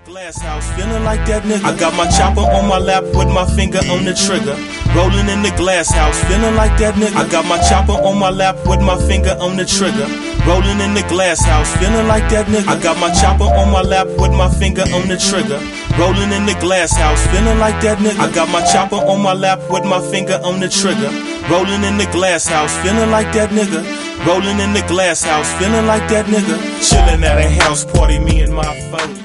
Glass house, feeling like that nigga. I got my chopper on my lap with my finger on the trigger. Rolling in the glass house, feeling like that nigga. I got my chopper on my lap with my finger on the trigger. Rolling in the glass house, feeling like that nigga. I got my chopper on my lap with my finger on the trigger. Rolling in the glass house, feeling like that nigga. I got my chopper on my lap with my finger on the trigger. Rolling in the glass house, feeling like that nigga. Rolling in the glass house, feeling like that nigga. Chilling at a house party, me and my folks.